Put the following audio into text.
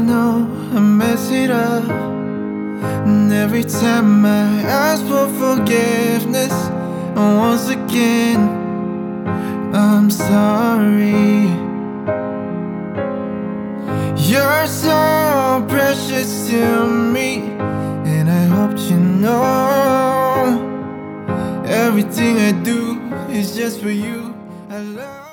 know I mess it up, and every time I ask for forgiveness, once again I'm sorry. You're so precious to me, and I hope you know everything I do is just for you. I love